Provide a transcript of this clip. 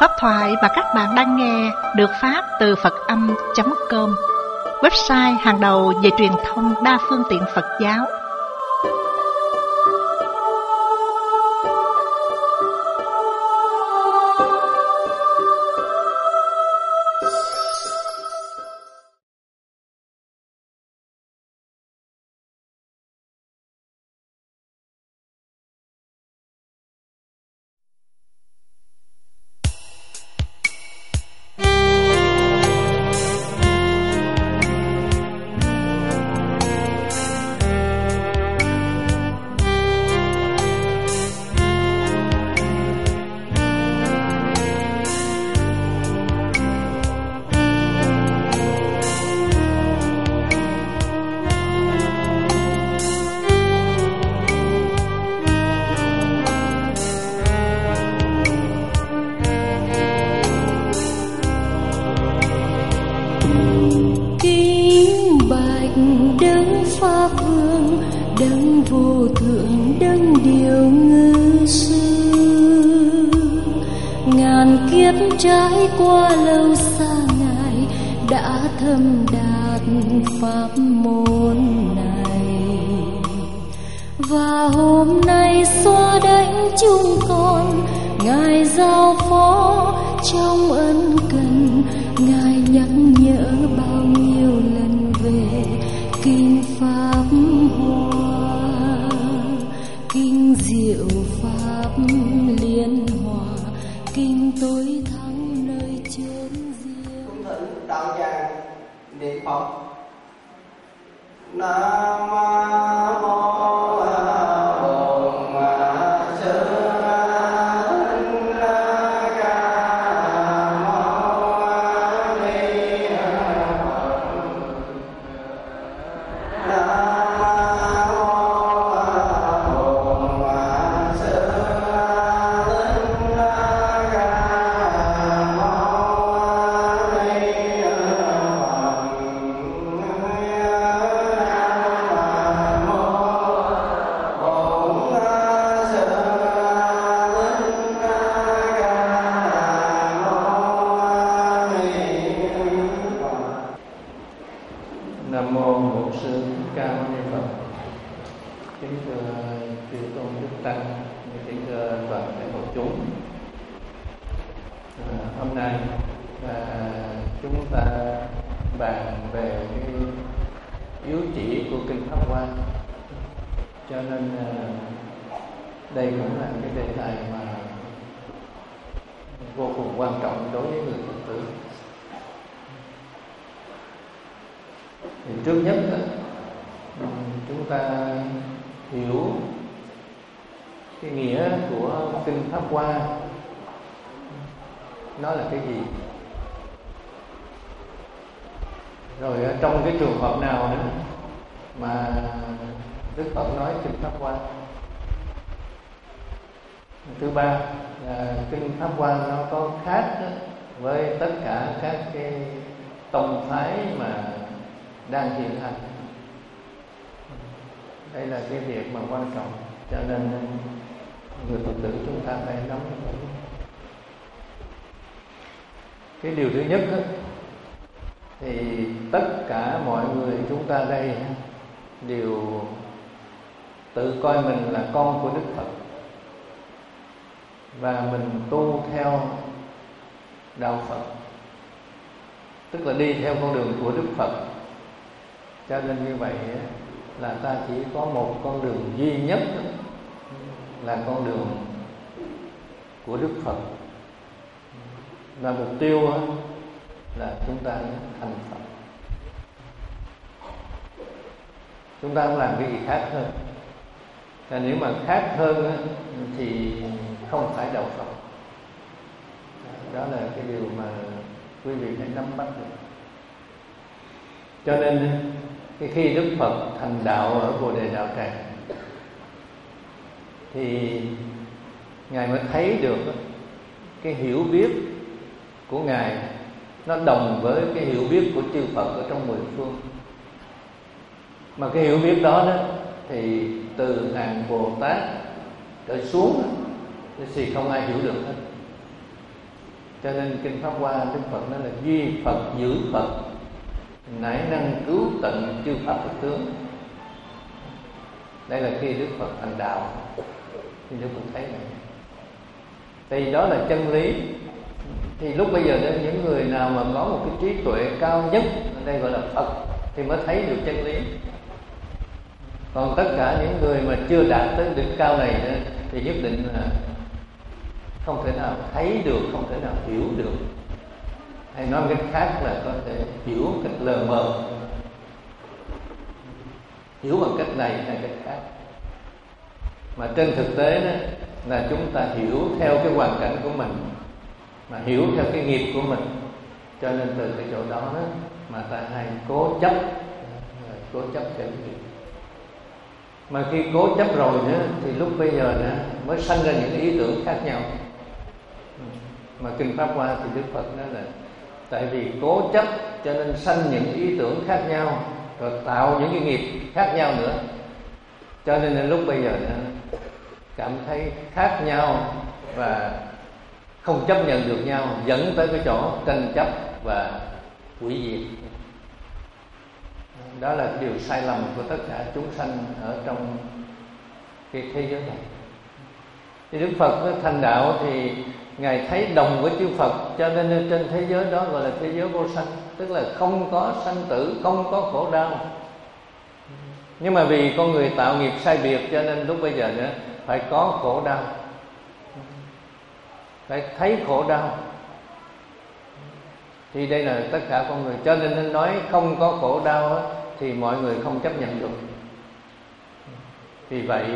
Pháp thoại mà các bạn đang nghe được phát từ Phật-âm.com, website hàng đầu về truyền thông đa phương tiện Phật giáo. Trải qua lâu xa Ngài đã thâm đạt pháp môn này, và hôm nay xóa đánh chúng con. Ngài giao phó trong ân cần, Ngài nhắc nhở bao nhiêu lần về kinh Pháp Hoa, kinh Diệu Pháp Liên Hòa, kinh tối thắng nơi chốn riêng. Cung thỉnh đạo tràng niệm Phật. Nam mô đây cũng là cái đề tài mà vô cùng quan trọng đối với người Phật tử. Thì trước nhất chúng ta hiểu cái nghĩa của kinh Pháp Hoa nó là cái gì, rồi trong cái trường hợp nào nữa mà Đức Phật nói kinh Pháp Hoa. Thứ ba là kinh Pháp Hoa nó có khác với tất cả các cái tông phái mà đang hiện hành. Đây là cái việc mà quan trọng, cho nên người Phật tử chúng ta phải nắm vững. Cái điều thứ nhất thì tất cả mọi người chúng ta đây đều tự coi mình là con của Đức Phật, và mình tu theo đạo Phật, tức là đi theo con đường của Đức Phật. Cho nên như vậy là ta chỉ có một con đường duy nhất, là con đường của Đức Phật, và mục tiêu là chúng ta thành Phật. Chúng ta không làm cái gì khác hơn. Và nếu mà khác hơn thì không phải đạo Phật. Đó là cái điều mà quý vị phải nắm bắt được. Cho nên khi Đức Phật thành đạo ở Bồ Đề Đạo Tràng thì Ngài mới thấy được cái hiểu biết của Ngài nó đồng với cái hiểu biết của chư Phật ở trong mười phương. Mà cái hiểu biết đó thì từ hàng Bồ Tát trở xuống thì không ai hiểu được hết. Cho nên kinh Pháp Hoa Đức Phật nói là duy Phật giữ Phật, nải năng cứu tận chư pháp thực tướng. Đây là khi Đức Phật thành đạo thì Đức Phật thấy này. Thì đó là chân lý. Thì lúc bây giờ đó, những người nào mà có một cái trí tuệ cao nhất, ở đây gọi là Phật, thì mới thấy được chân lý. Còn tất cả những người mà chưa đạt tới đỉnh cao này đó, thì nhất định là không thể nào thấy được, không thể nào hiểu được. Hay nói một cách khác là có thể hiểu một cách lờ mờ, hiểu bằng cách này hay cách khác. Mà trên thực tế đó, là chúng ta hiểu theo cái hoàn cảnh của mình, mà hiểu theo cái nghiệp của mình. Cho nên từ cái chỗ đó mà ta hay cố chấp cho cái nghiệp. Mà khi cố chấp rồi nữa, thì lúc bây giờ nữa mới sanh ra những ý tưởng khác nhau. Mà kinh Pháp Hoa thì Đức Phật nói là tại vì cố chấp cho nên sanh những ý tưởng khác nhau, rồi tạo những cái nghiệp khác nhau nữa. Cho nên là lúc bây giờ nữa cảm thấy khác nhau và không chấp nhận được nhau, dẫn tới cái chỗ tranh chấp và hủy diệt. Đó là điều sai lầm của tất cả chúng sanh ở trong cái thế giới này. Thì Đức Phật nó thành đạo thì Ngài thấy đồng với chư Phật, cho nên trên thế giới đó gọi là thế giới vô sanh, tức là không có sanh tử, không có khổ đau. Nhưng mà vì con người tạo nghiệp sai biệt, cho nên lúc bây giờ nữa phải có khổ đau, phải thấy khổ đau. Thì đây là tất cả con người. Cho nên nói không có khổ đau thì mọi người không chấp nhận được. Vì vậy